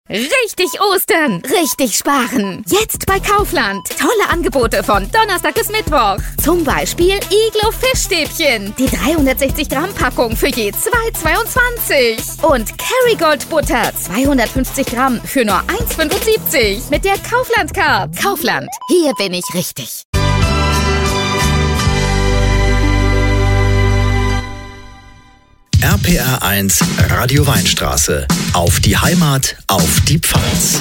Richtig Ostern, richtig sparen. Jetzt bei Kaufland. Tolle Angebote von Donnerstag bis Mittwoch. Zum Beispiel Iglo Fischstäbchen. Die 360 Gramm Packung für je 2,22. Und Kerrygold Butter 250 Gramm für nur 1,75. Mit der Kaufland Card. Kaufland, hier bin ich richtig. RPR 1 Radio Weinstraße. Auf die Heimat, auf die Pfalz.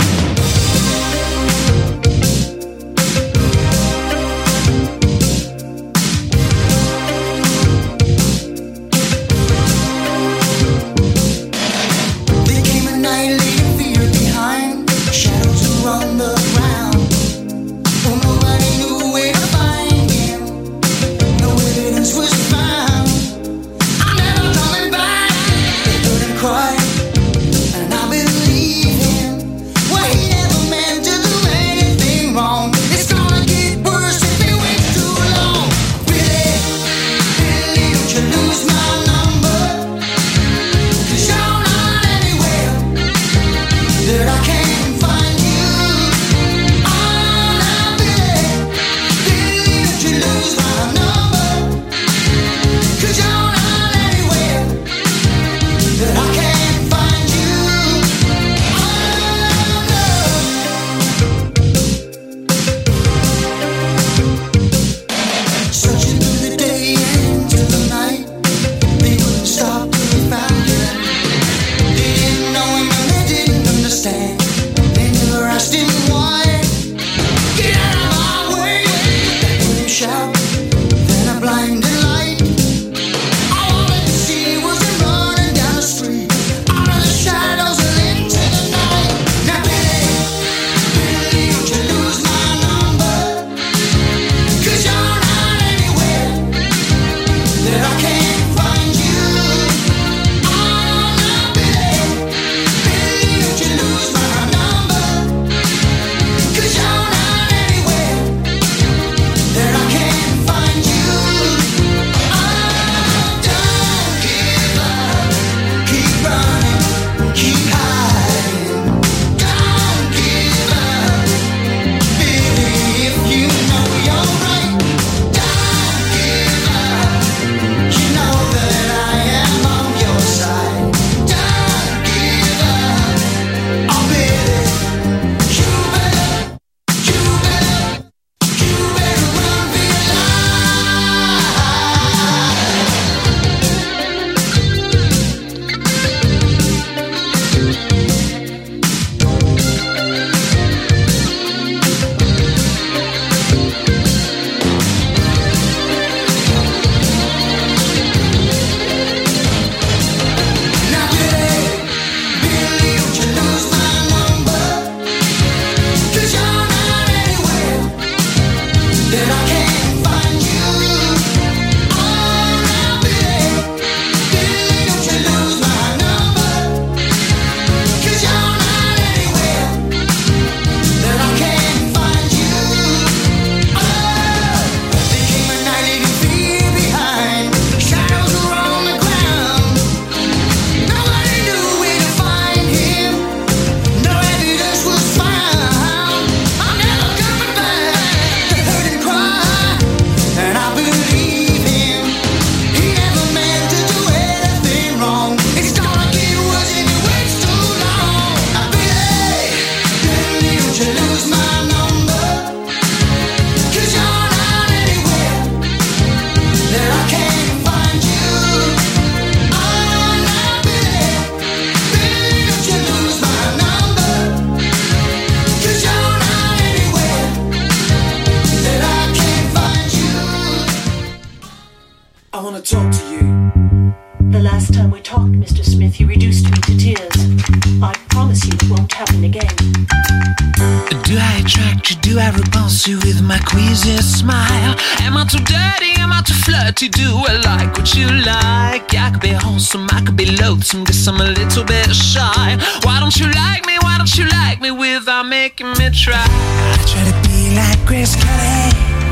With my queasy smile, am I too dirty? Am I too flirty? Do I like what you like? I could be wholesome, I could be loathsome, guess I'm a little bit shy. Why don't you like me? Why don't you like me without making me try? I try to be like Grace Kelly,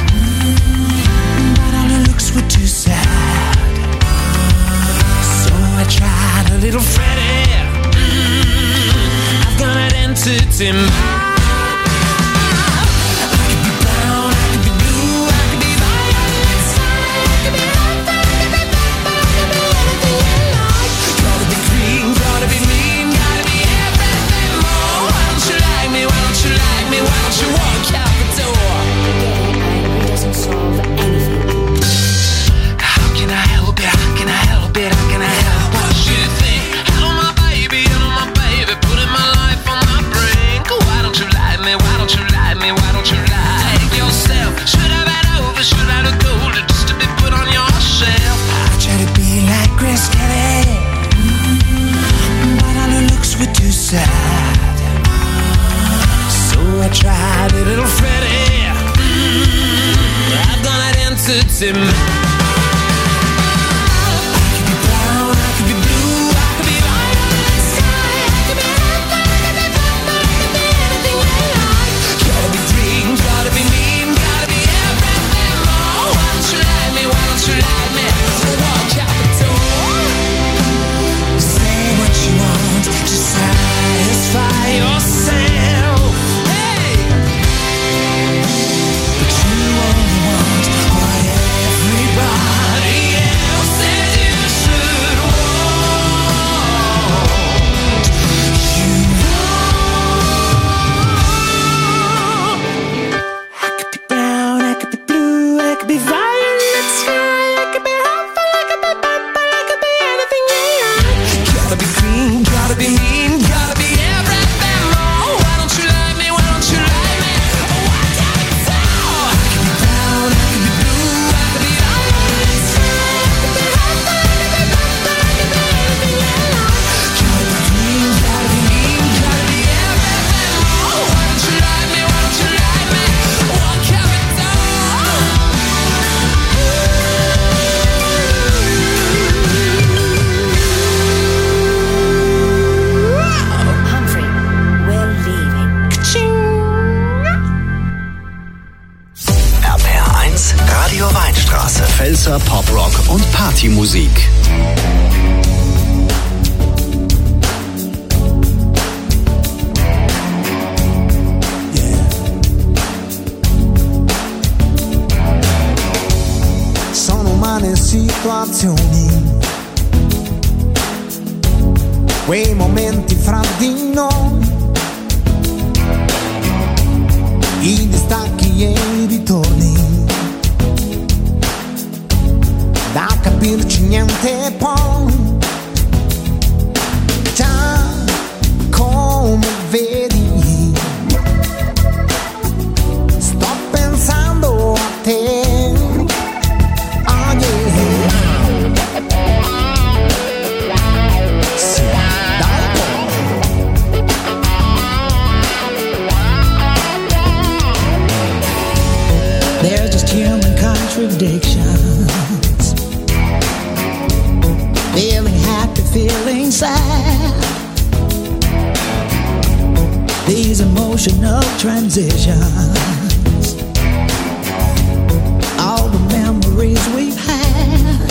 but all her looks were too sad. So I tried a little Freddie. I've got density mind. So I tried a little Freddy. I've done it entity mind. Pfälzer Pop-Rock und Partymusik. Sono umane situazioni, quei momenti fra di noi, i distacchi e i ritorni, da capirci niente poi. Già come vedi, sto pensando a te. Oh yeah. Sì, dai. There's just human contradictions. Feeling happy, feeling sad. These emotional transitions, all the memories we've had.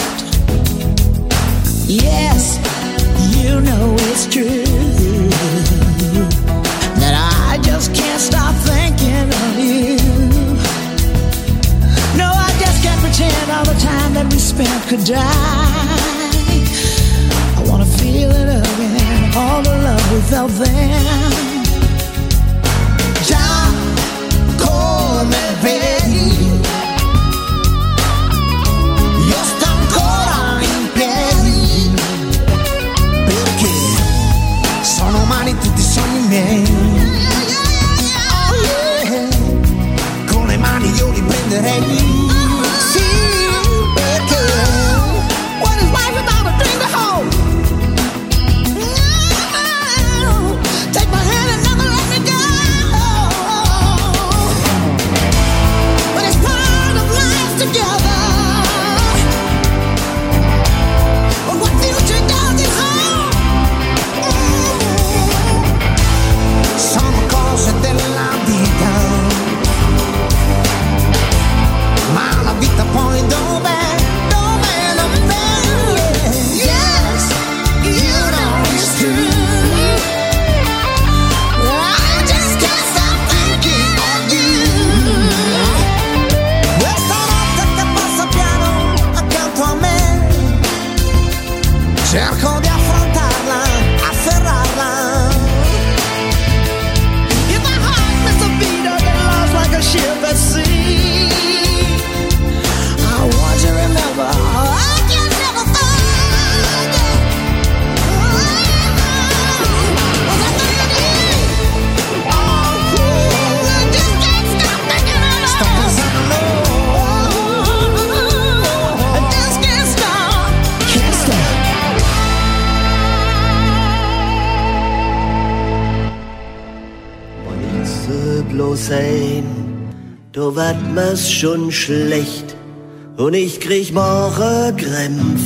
Yes, you know it's true that I just can't stop thinking of you. No, I just can't pretend all the time that we spent could die. I wanna feel it again, all the love we felt then. Già come vedi, io sto ancora in piedi, perché sono umani tutti i sogni miei. Oh yeah, con le mani io li prenderei. bloß ein, da wird mir's schon schlecht und ich krieg morgen Krämpf.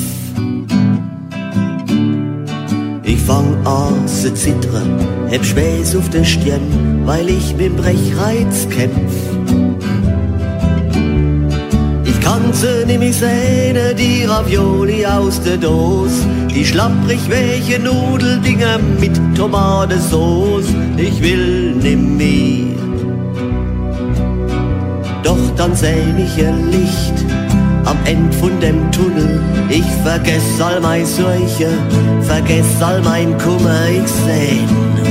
Ich fang an zu zittern, heb Schweiß auf der Stirn, weil ich mit Brechreiz kämpf. Ich kann sie nimmer sehen, die Ravioli aus der Dose, die schlapprig welche Nudeldinger mit Tomatensauce. Ich will nimmer. Doch dann seh ich ein Licht am Ende von dem Tunnel. Ich vergess all mein Sorge, vergess all mein Kummer, ich seh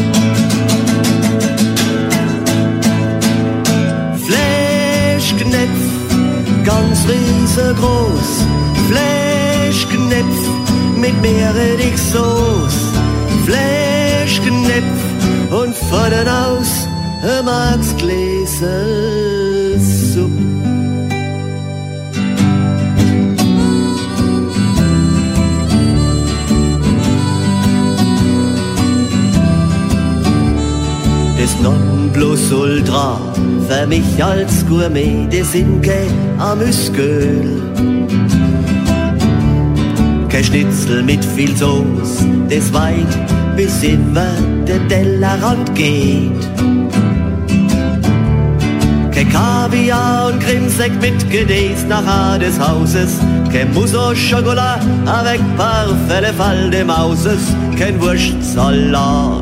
Fleischknäpf, ganz riesengroß, Fleischknäpf mit Meerrettichsoße, Fleischknäpf und vorne aus ein Max Gläser Suppe. Das Nonplusultra für mich als Gourmet, das sind kein Amüsgöl. Kein Schnitzel mit viel Soße, das weit bis über den Tellerrand geht. Kein Kaviar und Krimsekt mit Gedäß nachher des Hauses. Kein Mousse au Chocolat avec parfait le Fall des Mauses. Kein Wurstsalat.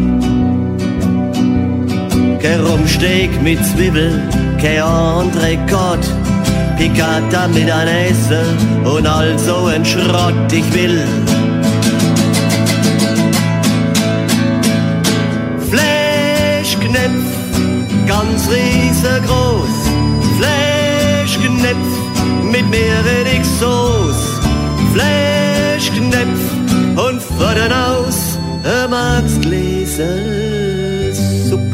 Kein Rumsteak mit Zwiebel, kein Entrecote, Piccata mit Anäse und all so ein Schrott. Ich will Fleischknäpf, ganz riesengroß, Fleischknäpf mit Meerrettichsoße, Fleischknäpf und vorne aus ein Max Gläser Suppe.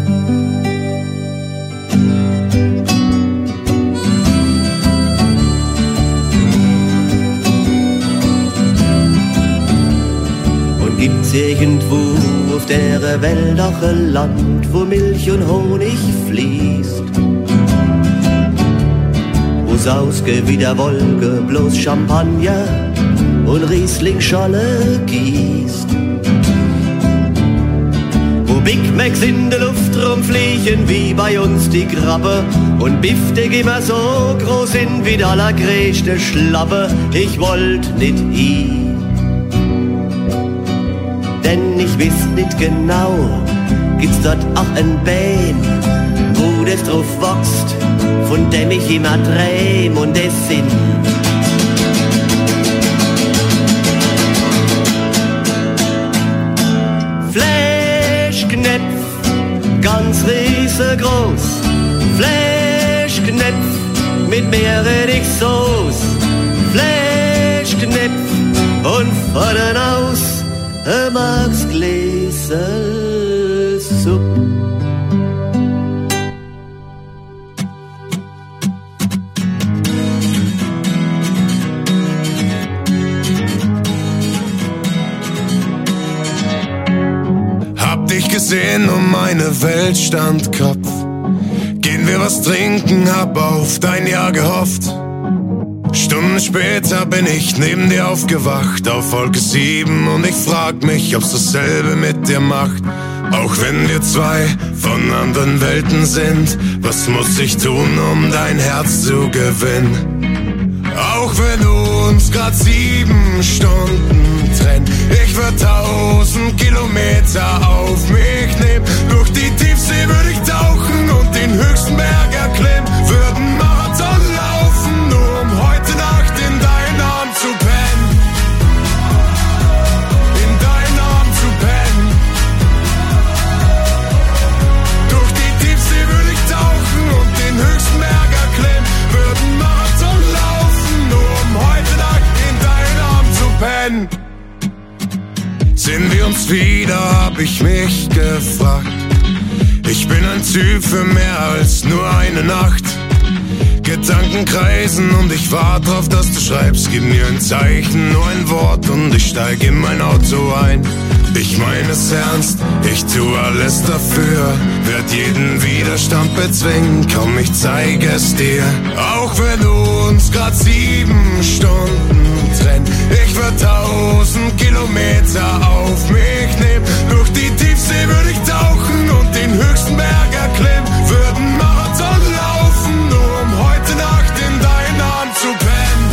Gibt's irgendwo auf der Welt auch ein Land, wo Milch und Honig fließt? Wo's ausgeht wie der Wolke, bloß Champagner und Riesling-Scholle gießt? Wo Big Macs in der Luft rumfliegen wie bei uns die Krabbe und Biftek immer so groß sind wie der allergrößte Schlappe. Ich wollt nicht hin, denn ich wiss nicht genau, gibt's dort auch ein Bein, wo das drauf wächst, von dem ich immer träum und es sind Fleischknäpf, ganz riesengroß, Fleischknäpf mit Meerrettichsoße, Fleischknäpf und vorne aus Max Gläser Suppe. Hab dich gesehen und meine Welt stand Kopf. Gehen wir was trinken, hab auf dein Ja gehofft. Stunden später bin ich neben dir aufgewacht, auf Wolke 7, und ich frag mich, ob's dasselbe mit dir macht. Auch wenn wir zwei von anderen Welten sind, was muss ich tun, um dein Herz zu gewinnen? Auch wenn du uns grad 7 Stunden trennt, ich würd 1000 Kilometer auf mich nehmen. Durch die Tiefsee würd ich tauchen und den höchsten Berg erklimmen. Würden Marathon laufen, nur um heute Nacht in deinen Arm zu pennen. In deinen Arm zu pennen. Durch die Tiefsee würd ich tauchen und den höchsten Berg erklimmen. Würden Marathon laufen, nur um heute Nacht in deinen Arm zu pennen. Sehen wir uns wieder, hab ich mich gefragt. Ich bin ein Typ für mehr als nur eine Nacht. Gedanken kreisen und ich warte drauf, dass du schreibst. Gib mir ein Zeichen, nur ein Wort und ich steig in mein Auto ein. Ich meine es ernst, ich tu alles dafür, werd jeden Widerstand bezwingen, komm, ich zeige es dir. Auch wenn du uns grad 7 Stunden trennt, ich würd 1000 Kilometer auf mich nehmen. Durch die Tiefsee würd ich tauchen und den höchsten Berg erklimmen. Würd einen Marathon laufen, nur um heute Nacht in deinen Arm zu pennen.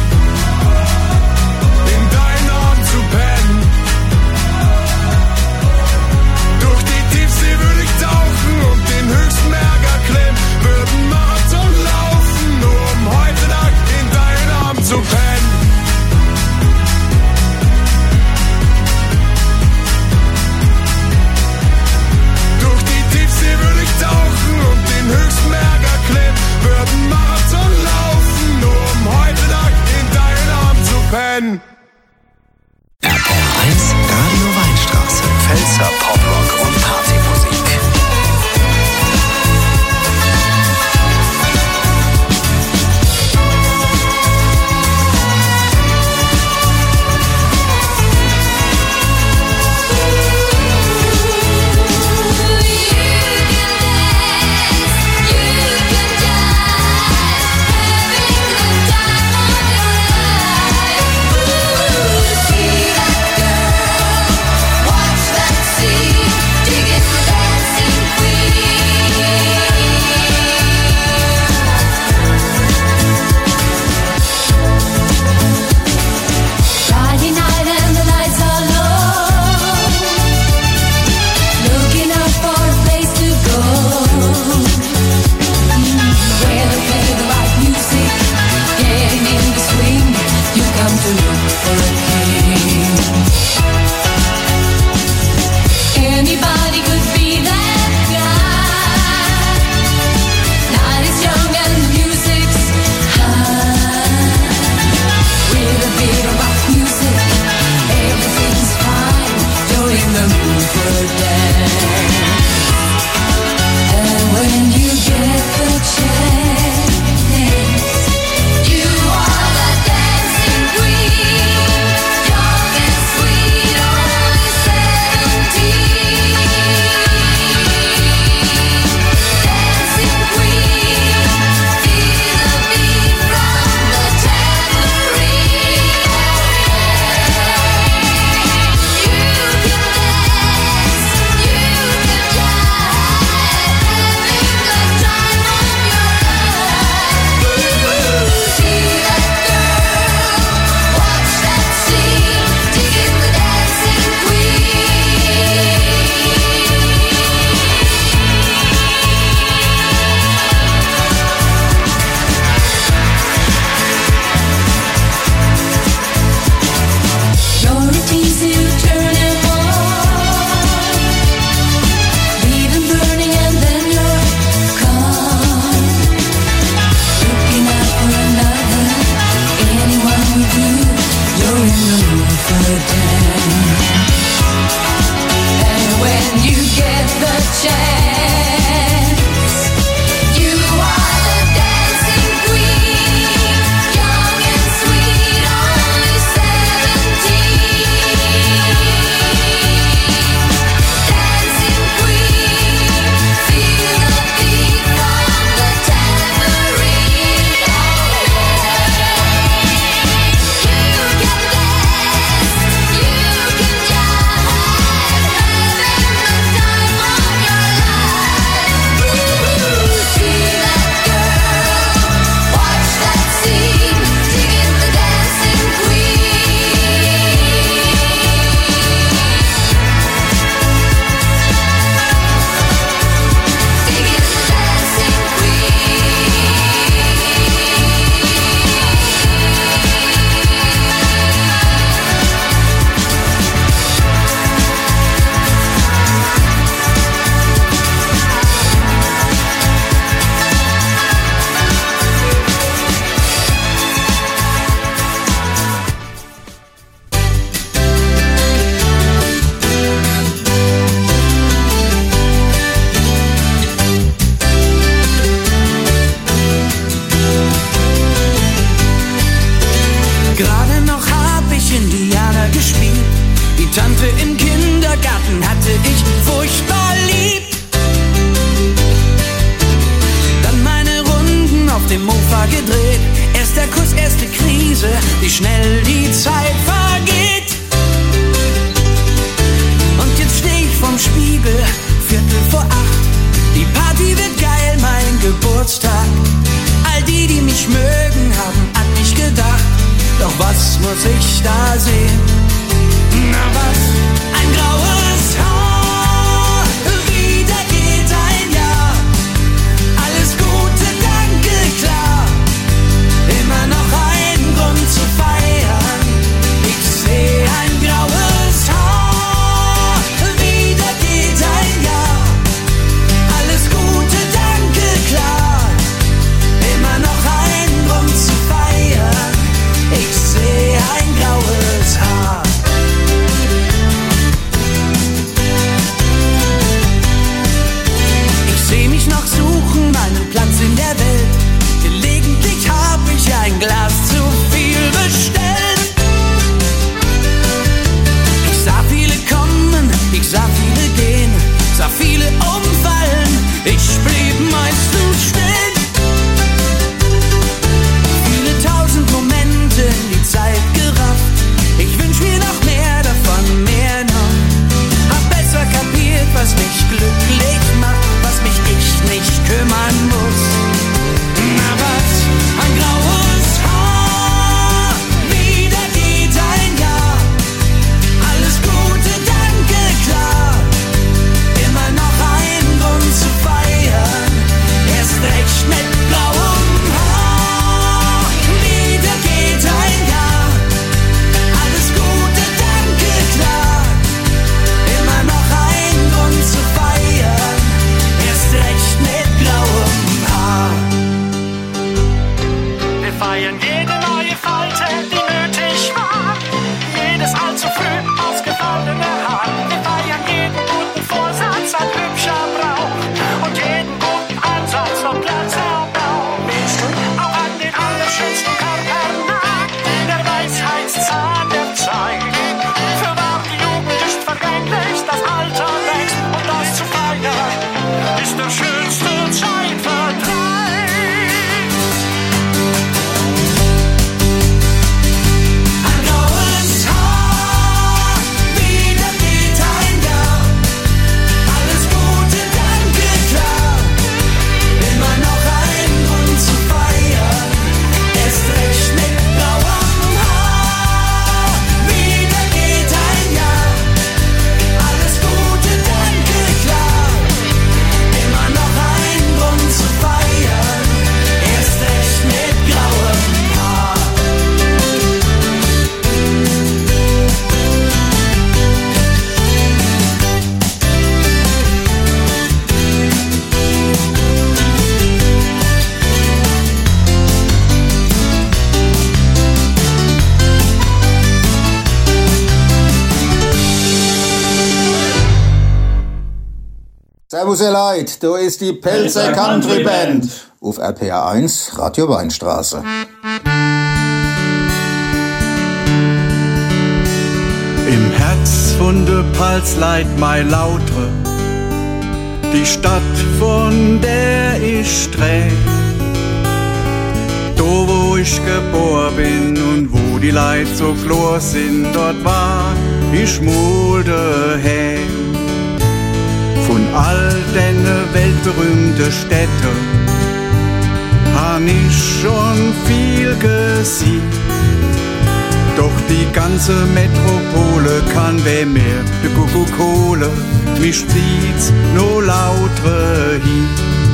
In deinen Arm zu pennen. Durch die Tiefsee würd ich tauchen und den höchsten Berg erklimmen. Würd einen Marathon laufen, nur um heute Nacht in deinen Arm zu pennen. Durch die Tiefsee würd ich tauchen und den höchsten Berg erklimmen. Würd einen Marathon laufen, nur um heute Nacht in deinen Arm zu pennen. RPR 1 Radio Weinstraße. Pfälzer Poprock und Partymusik. Time umfallen, ich blieb meistens still. Viele tausend Momente in die Zeit gerafft, ich wünsch mir noch mehr davon, mehr noch. Hab besser kapiert, was mich glücklich macht, was mich ich nicht kümmern muss. Na was, ein graues Haar, wieder geht ein Jahr. Alles Gute, danke, klar. Immer noch ein Grund zu feiern, erst recht mit blauem Haar. Wieder geht ein Jahr. Alles Gute, danke, klar. Immer noch ein Grund zu feiern, erst recht mit blauem Haar. Wir feiern jede neue Falte, die nötig war. Jedes allzu früh ausgefallene Haar. Wir feiern jeden guten Vorsatz, ein hübscher Brauch. Und jeden guten Ansatz vom Glatzerbrau. Auch an den allerschönsten Körpernagt, der Weisheitszahn der Zeit. Für wahr, die Jugend ist vergänglich, das Alter wächst. Und das zu feiern ist der schönste Zeitvertreib. Ein graues Haar, wieder geht ein Jahr. Alles Gute, danke, klar. Immer noch ein Grund zu feiern, erst recht mit blauem Haar. Wieder geht ein Jahr. Alles Gute, danke, klar. Immer noch ein Grund zu feiern, erst recht mit grauem Haar. Servus ihr Leid, da ist die Pelzer Country Band auf RPR 1 Radio Weinstraße. Im Herz von de Pals leit mei Lautre, die Stadt, von der ich träg. Da wo ich geboren bin und wo die Leid so klar sind, dort war ich mul daheim. Von all denne weltberühmte Städte han ich schon viel gesehen. Doch die ganze Metropole kann wer mehr de Kuckuck-Kohle, mich zieht's no lautre hin.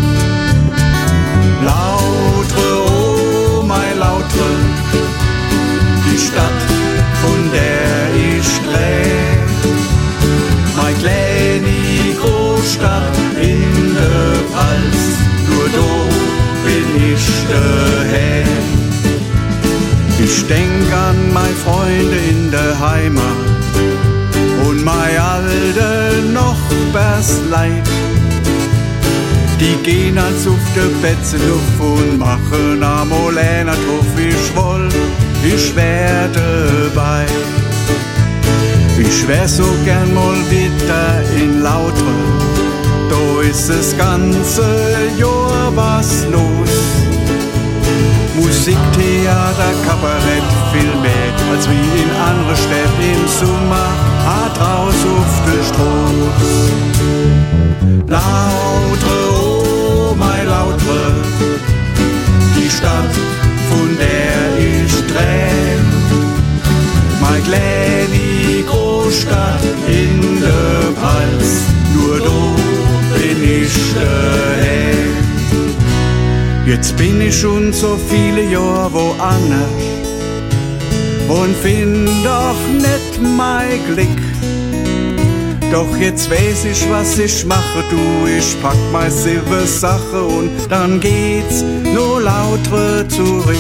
Lautre, oh mein Lautre, die Stadt, von der ich träg. Mein kleine Großstadt in der Pfalz, nur da bin ich daheim. Ich denk an meine Freunde in der Heimat und mein alte Nachbarsleid. Die gehen als auf der Betze auf und machen amol einer drauf, ich woll, ich wär dabei. Ich wär so gern mal wieder in Lautre, da ist das ganze Jahr was los. Musik, Theater, Kabarett, viel mehr als wie in andere Städte im Sommer, draus auf der Straße. Lautre, oh mein Lautre, die Stadt, von der ich träum. Mein kleine Großstadt in der Pfalz, nur da bin ich daheim. Jetzt bin ich schon so viele Jahre woanders und find doch nicht mein Glück. Doch jetzt weiß ich, was ich mache, du, ich pack meine Silbersache und dann geht's nur lauter zurück.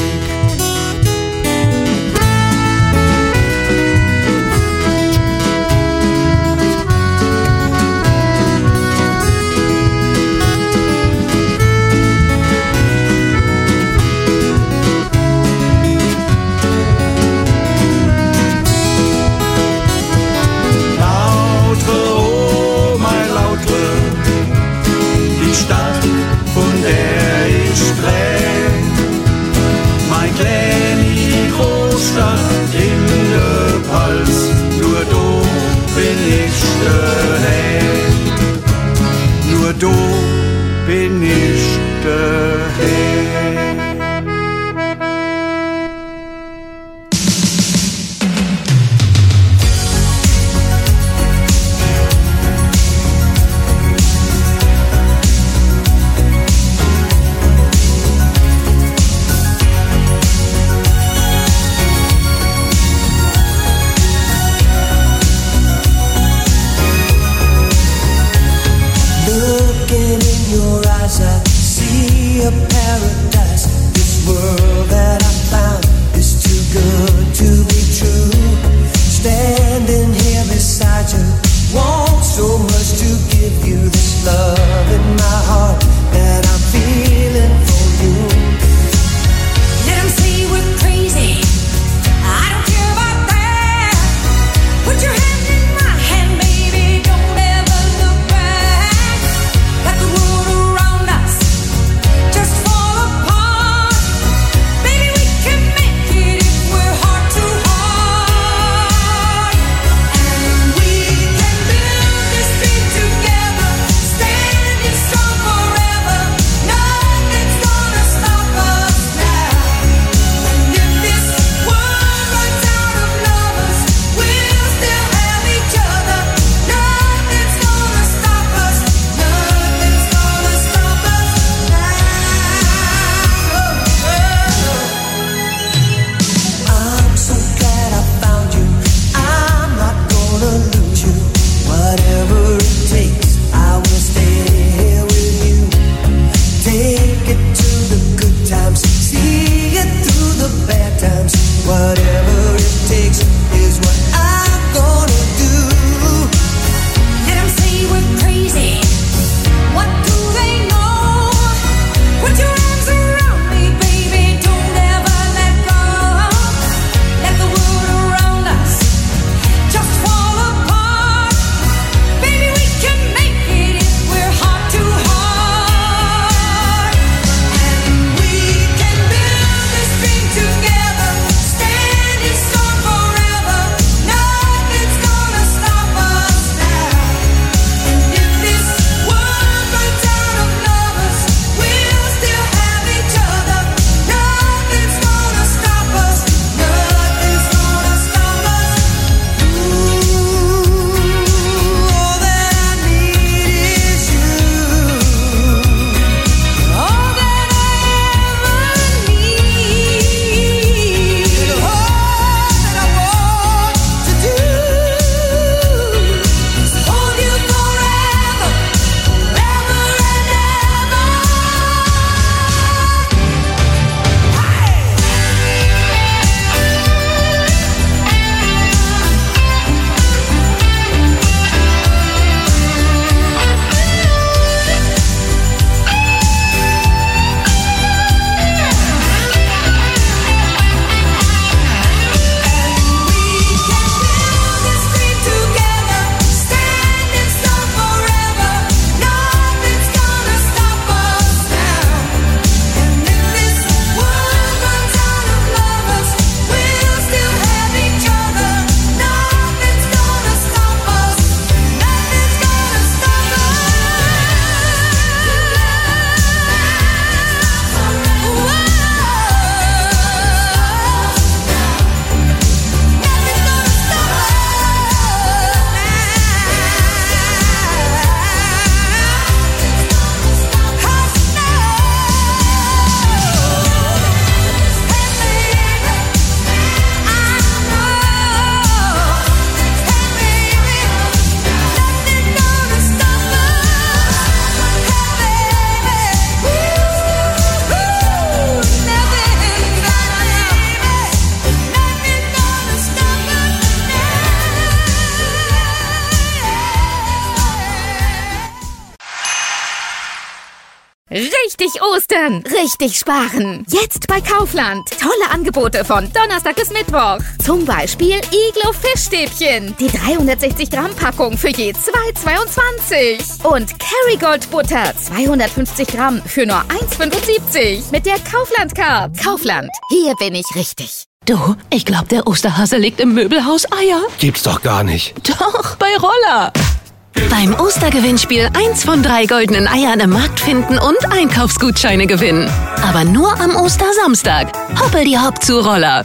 Richtig Ostern, richtig sparen. Jetzt bei Kaufland. Tolle Angebote von Donnerstag bis Mittwoch. Zum Beispiel Iglo Fischstäbchen. Die 360 Gramm Packung für je 2,22. Und Kerrygold Butter 250 Gramm für nur 1,75. Mit der Kaufland Card. Kaufland, hier bin ich richtig. Du, ich glaube, der Osterhase legt im Möbelhaus Eier. Gibt's doch gar nicht. Doch, bei Roller. Beim Ostergewinnspiel 1 von 3 goldenen Eiern im Markt finden und Einkaufsgutscheine gewinnen. Aber nur am Ostersamstag. Hoppel die Hopp zu Roller.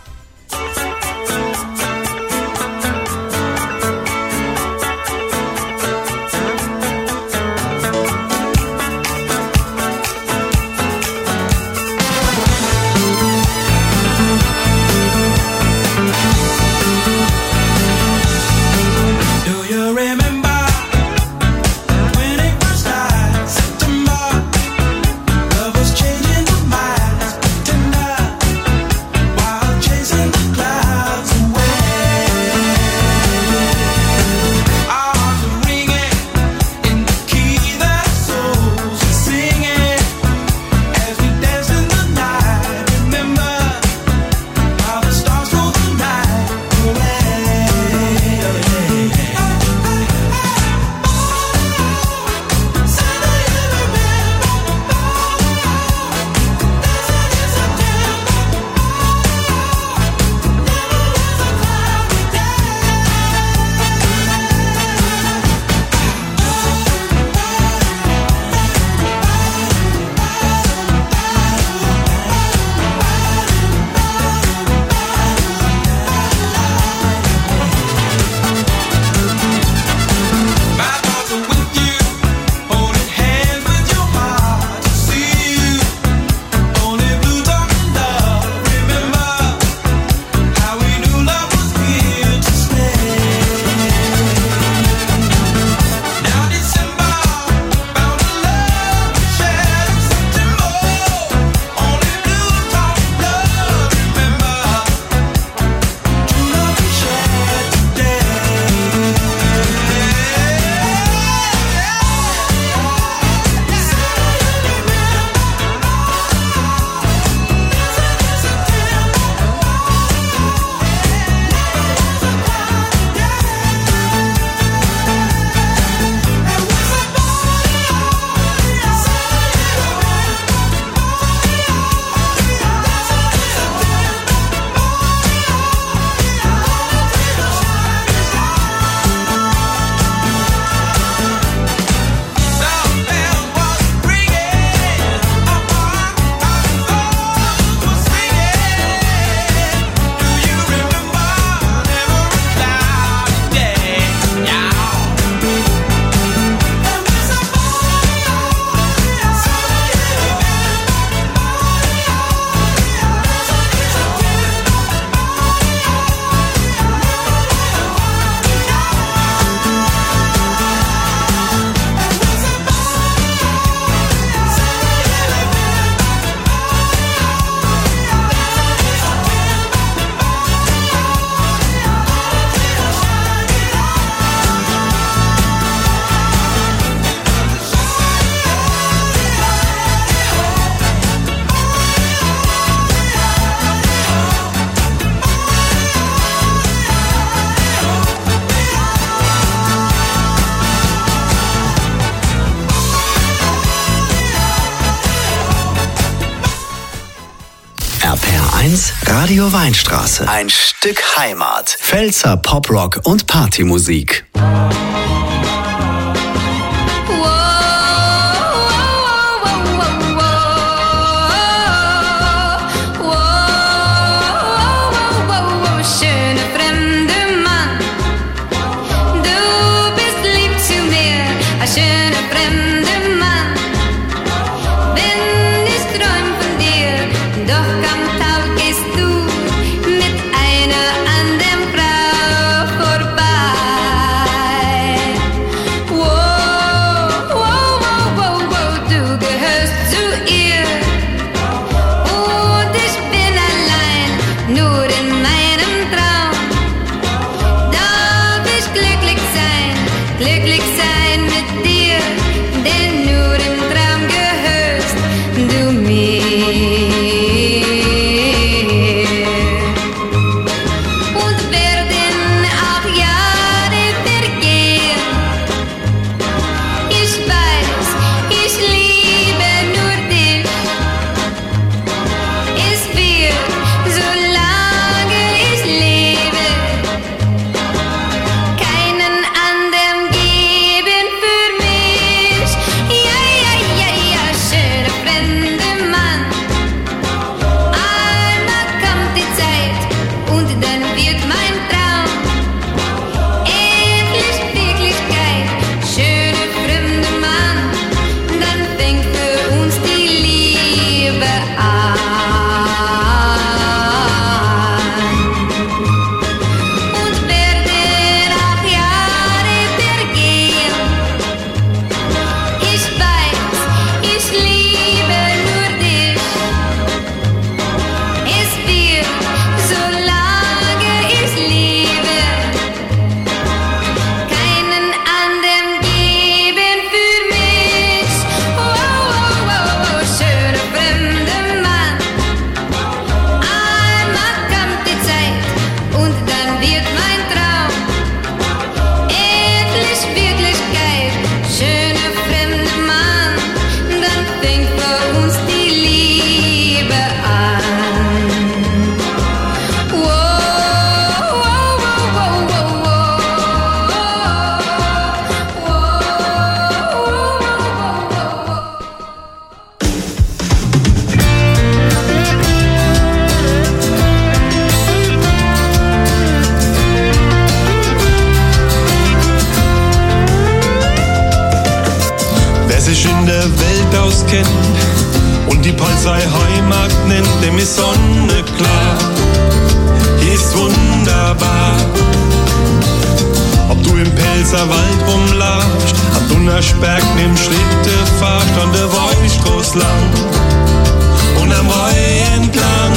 RPR1 Radio Weinstraße. Ein Stück Heimat. Pfälzer Poprock und Partymusik. Glücklich sein mit dir, denn sich in der Welt auskennt und die Polizei Heimat nennt, dem ist Sonne klar. Hier ist wunderbar. Ob du im Pelzerwald rumlatscht, am Dunnersberg nimm Schritte fahrst, an der Wolchstraße lang und am Rhein entlang.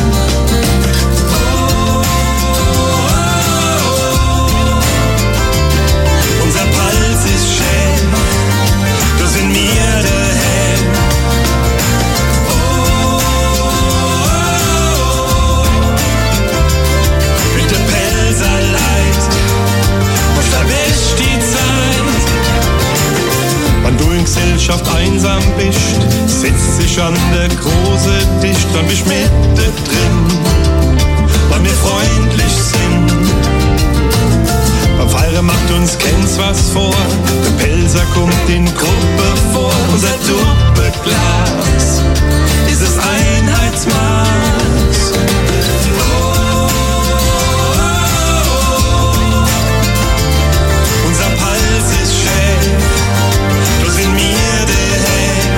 Unser Puls ist schön, du sind mir der Helm. Mit der Pelzer leicht, was erwischt die Zeit. Wenn du in Gesellschaft einsam bist, setzt sich an der große Tisch, dann bist mittendrin, weil wir freundlich sind. Beim Feiern macht uns keins was vor, der Pelzer kommt in Gruppe vor. Unser Doppelglas ist das Einheitsmaß. Unser Puls ist schön, du sind mir der Helm.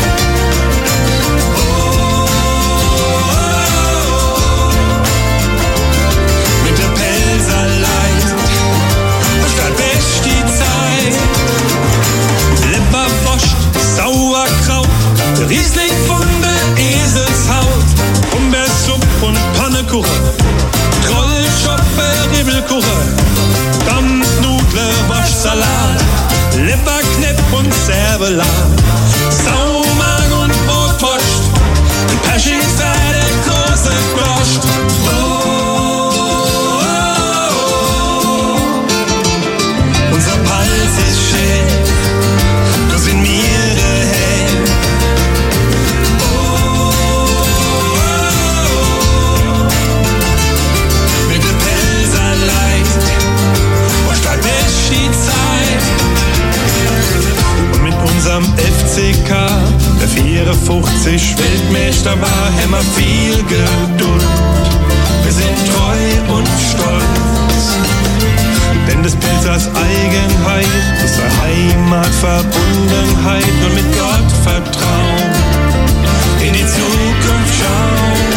Mit der Pelzer leicht, verwäscht die Zeit. Leberwurst, Sauerkraut, Riesling von der Eselshaut, Humbersupp und Pannekuchen, Trollschoppe, Ribbelkuchen, Dampfnudler, Waschsalat, Leberknepp und Servelat, Saumagen und Brotwurst, Perschingpferde, große Wurst. Unser Puls ist schön, du sind mir der Helm. Mit der Pelzer leicht, was da wäscht die Zeit. Und mit unserem FCK, der 54 Weltmeister war, haben wir viel Geduld. Wir sind treu und stolz. Denn des Pelzers Eigenheit, unsere Heimatverbundenheit und mit Gott Vertrauen in die Zukunft schauen.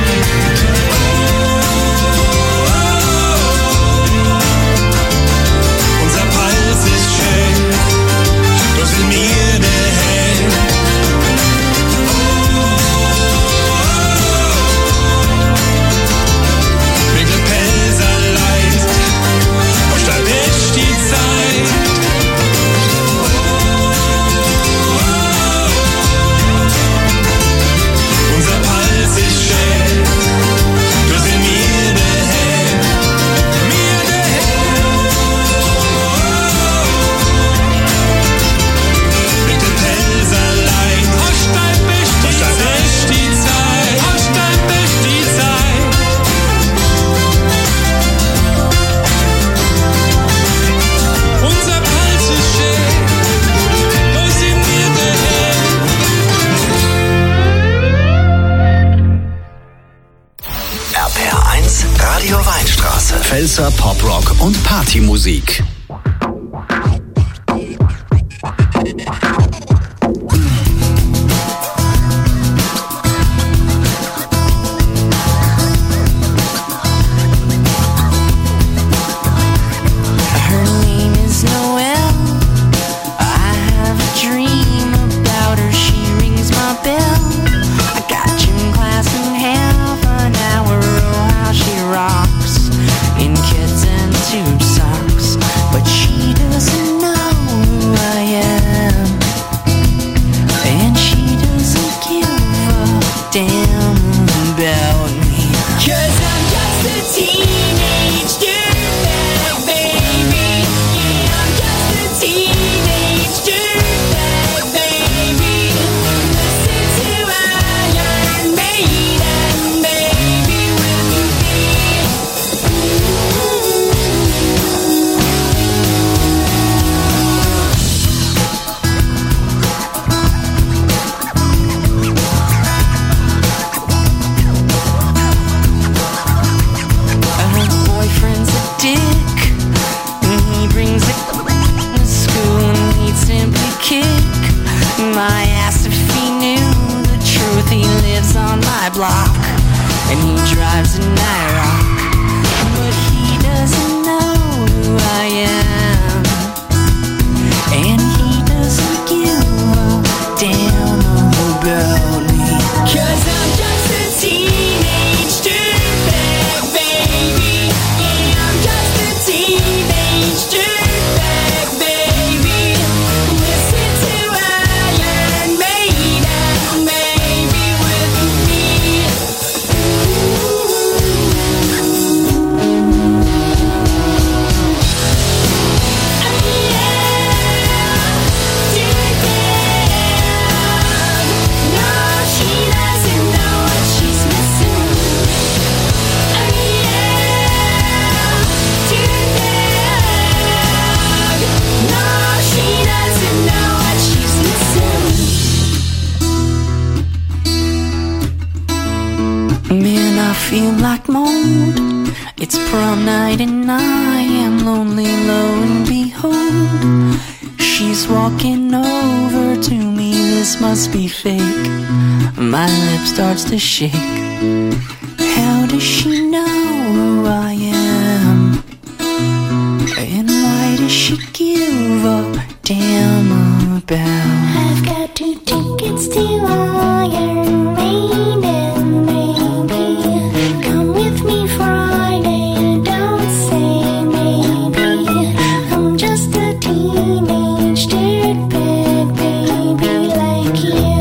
Unser Puls ist schön, du sind mir der Helm. Mit der Pelzer leicht, da wäscht die Zeit. Unser Puls ist schön, du sind mir der Helm. Mir der Helm. Mit dem Pelzer leicht, Holstein wäscht die Zeit. Holstein wäscht die Zeit. Unser Puls ist schön, wo sind wir denn? RPR1 Radio Weinstraße. Pfälzer Poprock und Partymusik. Her name is Noelle. I have a dream about her. She rings my bell. I got gym class in half an hour. Oh, how she rocks in kids and tube socks. I asked if he knew the truth. He lives on my block and he drives an IROC, but he doesn't know who I am, and he doesn't give a damn about me. 'Cause I'm just a teenage dirtbag, baby. Yeah, I'm just a teenage dirtbag, baby. Listen to Iron Maiden, maybe with me. Man, I feel like mold. It's prom night and I am lonely, lo and behold, she's walking over to me. This must be fake. My lip starts to shake. How does she know who I am? And why does she give a damn about? I've got 2 tickets to Iron Maiden, baby. Come with me Friday, don't say maybe. I'm just a teenage dirtbag, baby, like you.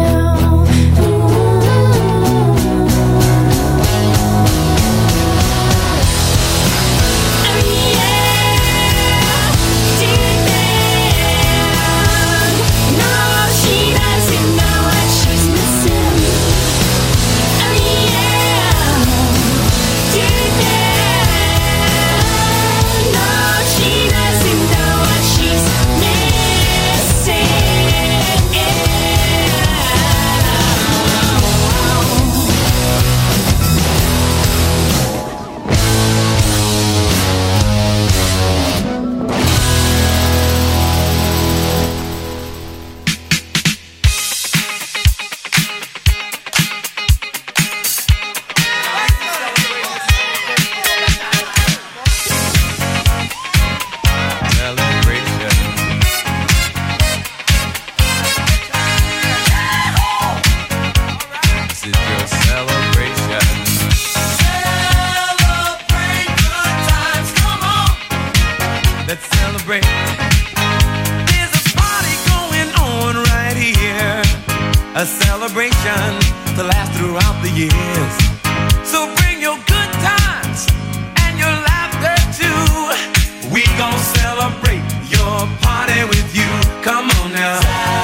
A celebration to last throughout the years. So bring your good times and your laughter too. We gon' celebrate your party with you. Come on now.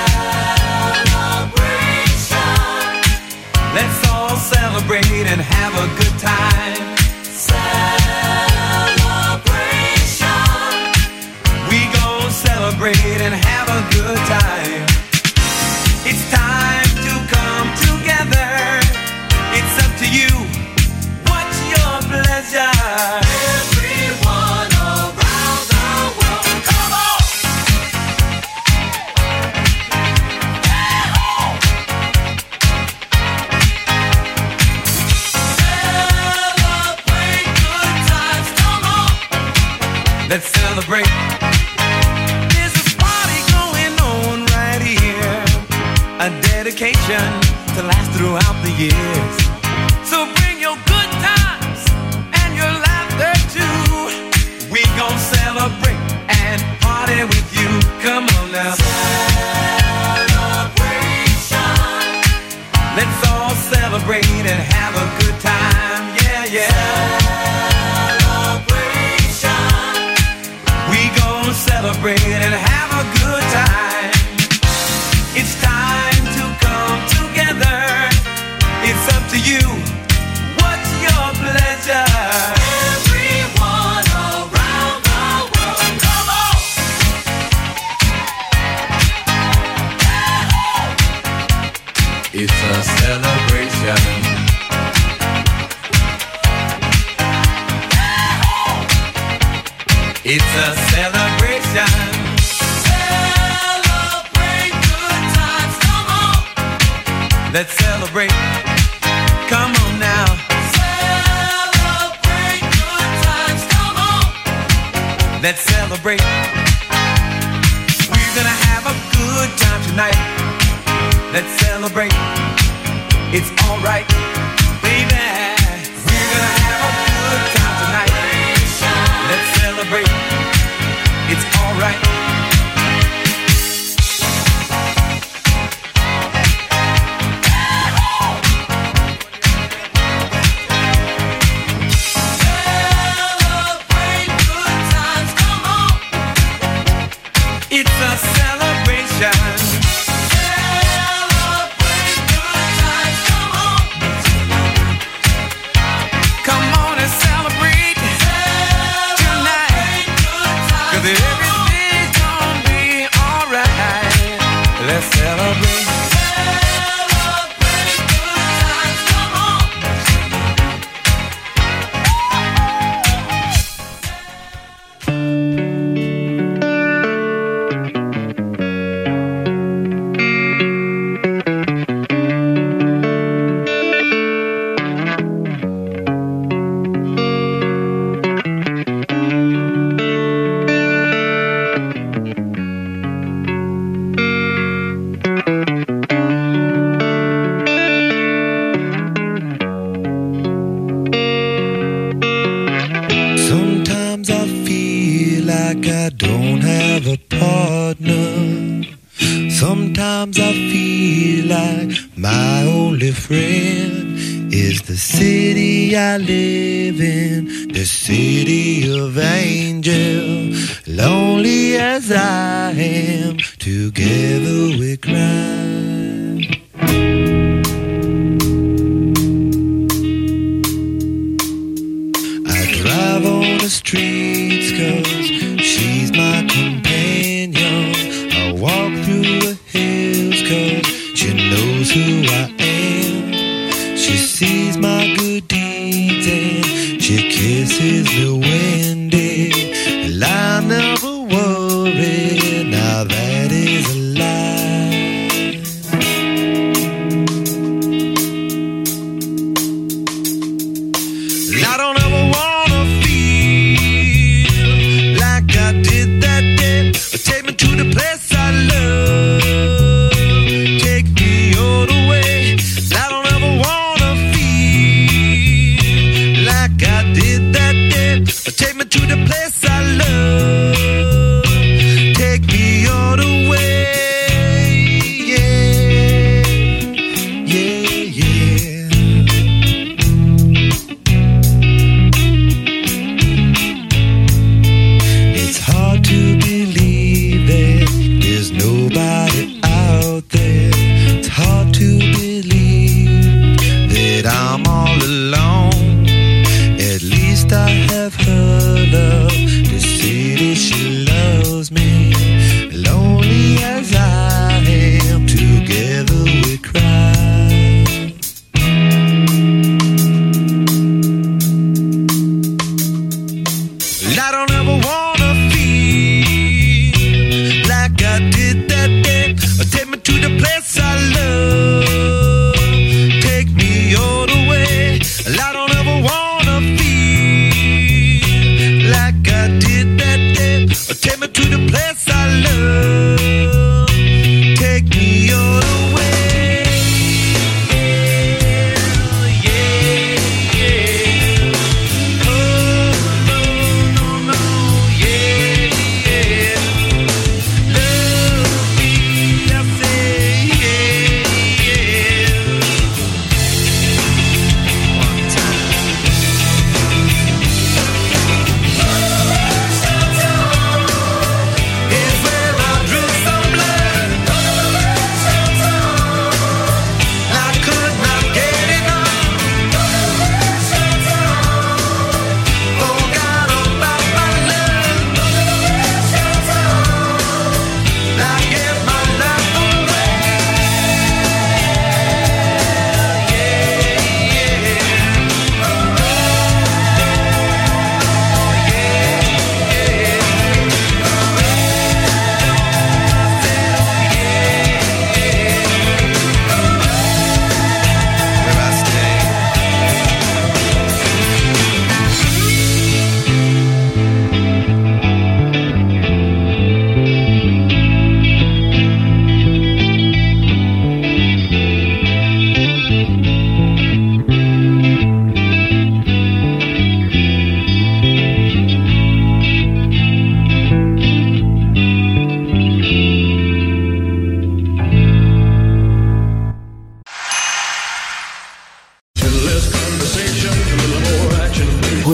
Celebration. Let's all celebrate and have a good time. Celebration. We gon' celebrate and have a good time. It's time to come together. It's up to you. What's your pleasure? Everyone around the world, come on! Celebrate good times, come on! Let's celebrate. A dedication to last throughout the years. So bring your good times and your laughter too. We gon' celebrate and party with you. Come on now. Celebration. Let's all celebrate and have a good time. Yeah, yeah. Celebration. We gon' celebrate and have a good time. It's time to come together. It's up to you. What's your pleasure? Everyone around the world, come on! It's a celebration. It's a celebration. Celebrate good times, come on! Let's celebrate. Come on now. Celebrate good times. Come on. Let's celebrate. We're gonna have a good time tonight. Let's celebrate. It's alright, baby. We're gonna have a good time tonight. Let's celebrate. It's alright. It's a celebration. Celebrate good times, come on. Come on and celebrate tonight. 'Cause everything's gonna be alright. Let's celebrate. Celebrate good times, come on. Sometimes I feel like I don't have a partner. Sometimes I feel like my only friend is the city I live in, the city of angels. Lonely as I am, together we cry. Drive on the streets 'cause she's my companion. I walk through the hills 'cause she knows who I am. She sees my good deeds and she kisses me windy. And I never worry, now that is a lie. I don't ever want take me to the place I love. Take me all the way. I don't ever wanna feel like I did that day.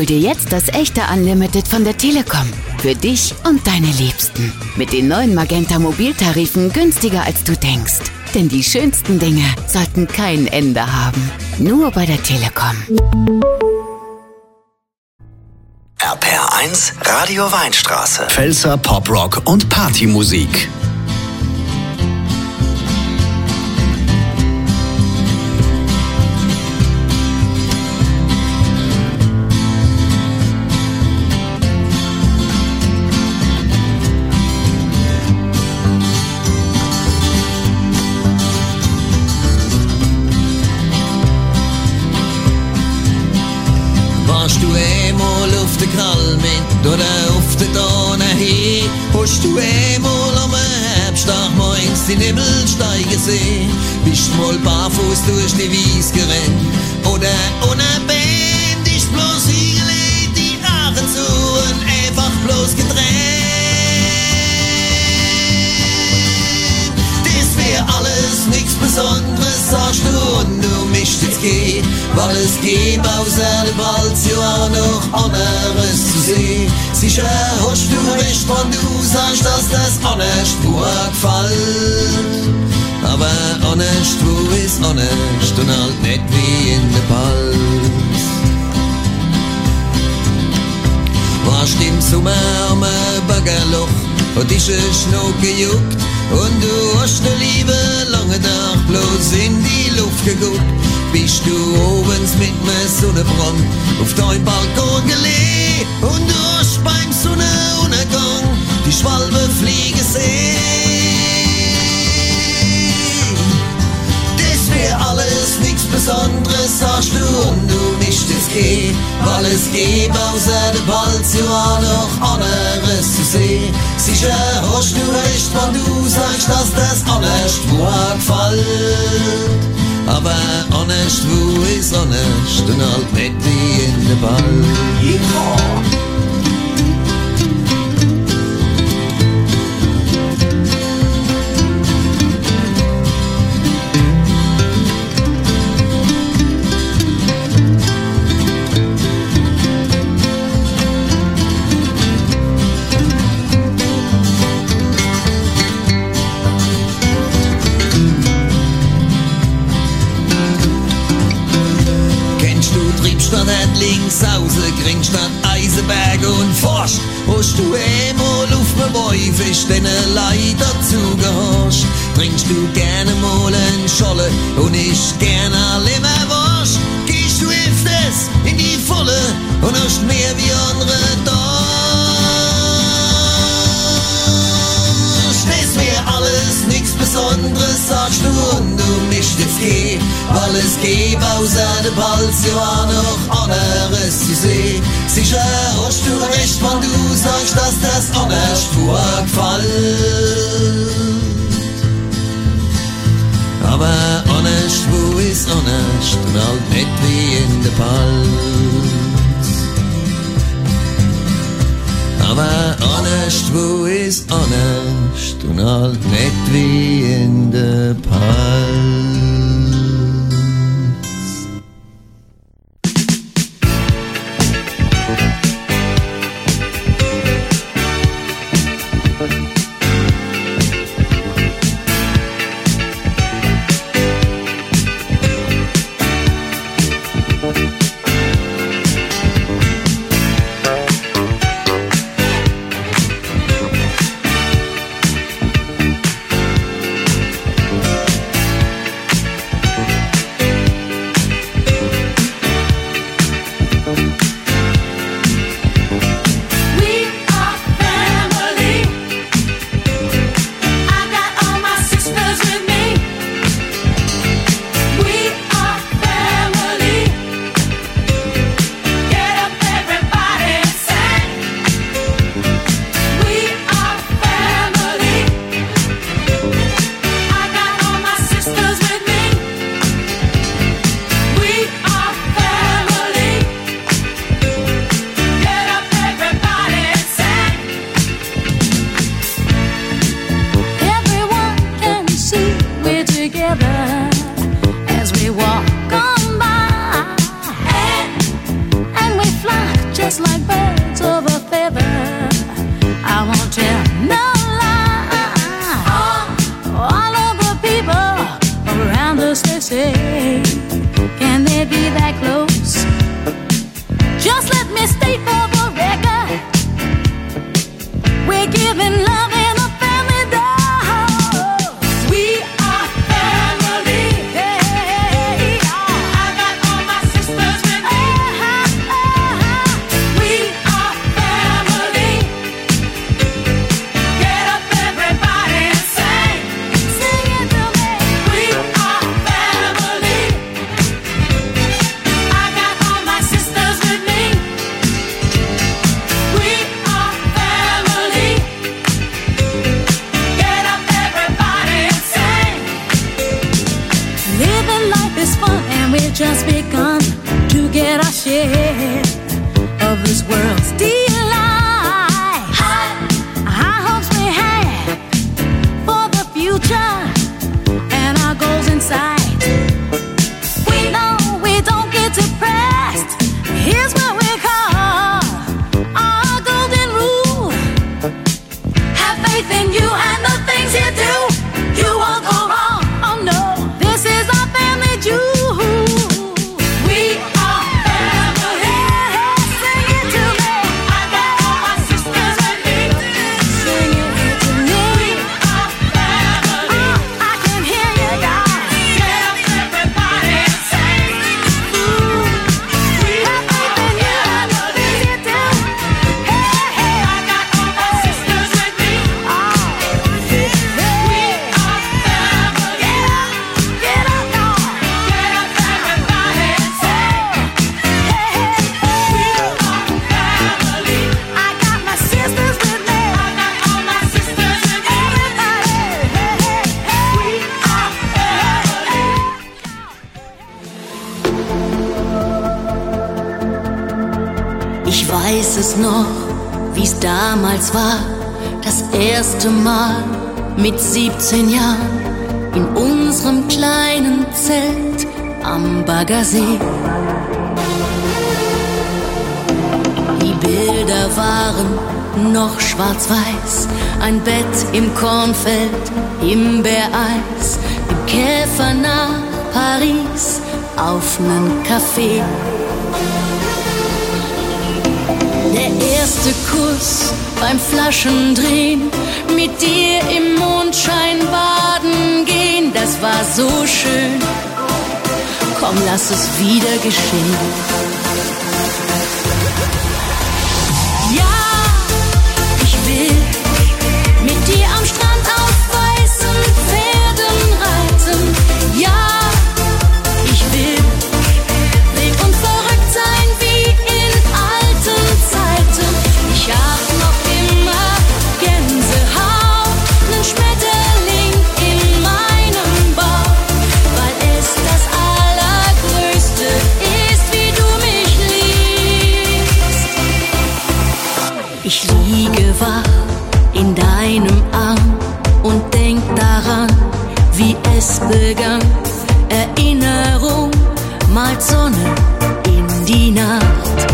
dir jetzt das echte Unlimited von der Telekom. Für dich und deine Liebsten. Mit den neuen Magenta Mobiltarifen günstiger als du denkst. Denn die schönsten Dinge sollten kein Ende haben. Nur bei der Telekom. RPR1 Radio Weinstraße. Pfälzer Poprock und Partymusik. Oder auf der Donau hin, hast du einmal am Herbsttag morgens die Nebelsteige gesehen? Bist mal barfuß durch die Wies gerannt oder ohne Band, ist bloß hingelegt, die Haare zu und einfach bloß getrennt. Das wär alles nichts Besonderes, sagst du, und du mischt jetzt geh, weil es gibt außer dem Wald ja auch noch anderes zu sehen. Sicher hast du recht, wenn du sagst, dass das anders gefällt. Aber anders, wo ist anders und halt nicht wie in der Palz. Warst im Sommer am Baggerloch, hat dich ein Schnuck gejuckt und du hast ne Liebe lange Tag bloß in die Luft geguckt. Bist du obens mit nem Sonnenbrand auf dein Balkon gelegen und du hast beim Sonnenuntergang die Schwalbe fliegen sehen. Das wär alles nichts Besonderes, sagst du, und du mischt es geh, weil es gibt außer der Balz ja auch noch anderes zu sehen. Sicher hast du recht, wenn du sagst, dass das anders gefällt. Aber honest, wo ist honest und halt nicht wie in der Ball. Yeah. Links außen, Gringstadt, Eisenberg und Forst. Hast du einmal auf dem Bäufisch den Leid dazu gehorcht? Trinkst du gerne mal einen Scholle und ich gerne Leberwurst? Gehst du öfters in die Volle und hast mehr wie andere da? Das wär alles nichts Besonderes, sagst du, und du mischt es geh, weil es gibt außer der Balz ja auch noch anderes zu sehen. Sicher hast du recht, wenn du sagst, dass das anders gefällt. Aber honest, wo ist honest und halt nicht wie in der Palz. Aber honest, wo ist honest und halt nicht wie in der Palz. sisters, they say, can they be that close? Just let me state for the record, we're giving love in a family dose. We are family. Hey, I got all my sisters with me. We are family. Get up, everybody, and sing. Sing it to me. We are family. I got all my sisters with me. We are family. Get up, everybody, and sing. Living life is fun, and we've just begun to get our share of this world's delight. High hopes we have for the future and our goals in sight. We know we don't get depressed. Here's what we call our golden rule. Have faith in you and the things you do. You won't go wrong. Oh no, this is our family jewel. We are family. Sing it to me. I got all my sisters with me. Sing it to me. We are family. I can hear you, guys. Get up, everybody, and sing. We have faith in you and the things you do. Hey, I got all my sisters with me. We are family. Get up, y'all. Get up, everybody, and sing. We are family. I got my sisters with me. I got all my sisters with me. Everybody. We are family. Ich weiß es noch, wie's damals war, das erste Mal mit 17 Jahren in unserem kleinen Zelt am Baggersee. Die Bilder waren noch schwarz-weiß, ein Bett im Kornfeld, Himbeereis, im Käfer nach Paris, auf nen Café. Der erste Kuss beim Flaschendrehen, mit dir im Mondschein baden gehen, das war so schön. Komm, lass es wieder geschehen. Ja, ich will mit dir am Strand auf weißen Pferden reiten. Ja, ich will wild und verrückt sein wie in alten Zeiten. Ich hab noch immer Gänsehaut, nen Schmetterling in meinem Bauch, weil es das Allergrößte ist, wie du mich liebst. Ich liege wach in deinem Arm und denk daran, wie es begann. Erinnerung malt Sonne